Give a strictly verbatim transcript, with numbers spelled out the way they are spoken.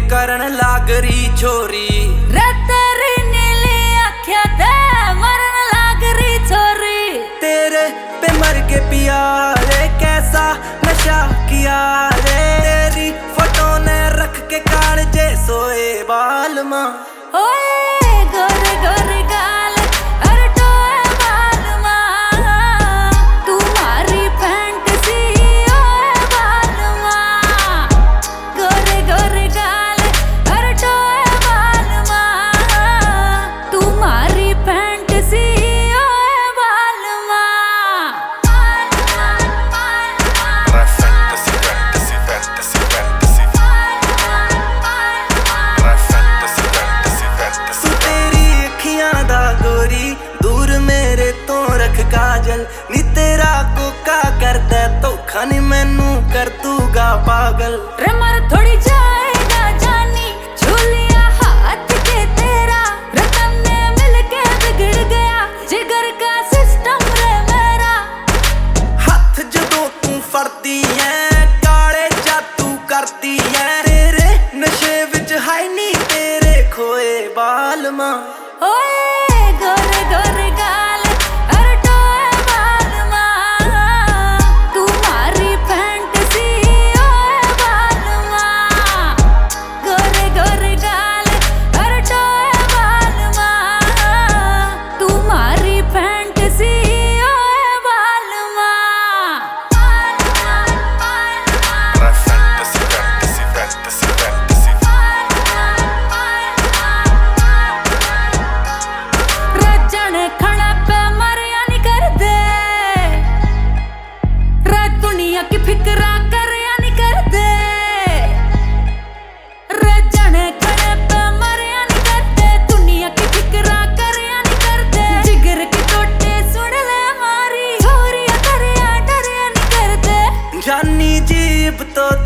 करन लाग रही छोरी तेरी नीली आँखें ते मरन लाग रही छोरी। तेरे पे मर के पिया रे कैसा नशा किया रे तेरी फोटो ने रख के कालजे सोए बाल मां। ओए गोरे गोरे गाल अरे टोए बाल मां तुम्हारी फैंटेसी ओए बाल मां। गोरे गोरे गाल अरे टोए बाल मां तुम्हारी फैंटेसी ओए बाल मां। Fantasy, fantasy, fantasy, fantasy. Fantasy, fantasy, fantasy. तू तेरी अखियां दा गोरी दूर मेरे तो रख काजल नी तेरा कोका करदा धोखा नी मैनू कर दूगा पागल। रे मर थोड़ी जाएगा जानी झूलिया हाथ के तेरा रतन ने मिलके बिगड़ गया जिगर का सिस्टम रे मेरा। हथ जदों तू फड़दी ऐ काले जादू करदी ऐ तेरे नशे विच हाई नी तेरे खोए बाल मां। ओए गोरे गोरे गाल अरे टोए बाल मां तुम्हारी फैंटेसी ओए बाल मां। गोरे गोरे गाल अरे टोए बाल मां तुम्हारी फैंटेसी ओए बाल मां। Fantasy, fantasy, fantasy, fantasy. रजन खड़ा पे मरिया नहीं कर दे रज दुनिया की फिक्रा करया नहीं कर दे। रजन खड़े पे मरिया नहीं कर दे दुनिया की फिक्रा करया नहीं कर दे। जिगर की टोटे सुन ले मारी छोरिया करया डरया नहीं कर दे। जानी जीब तो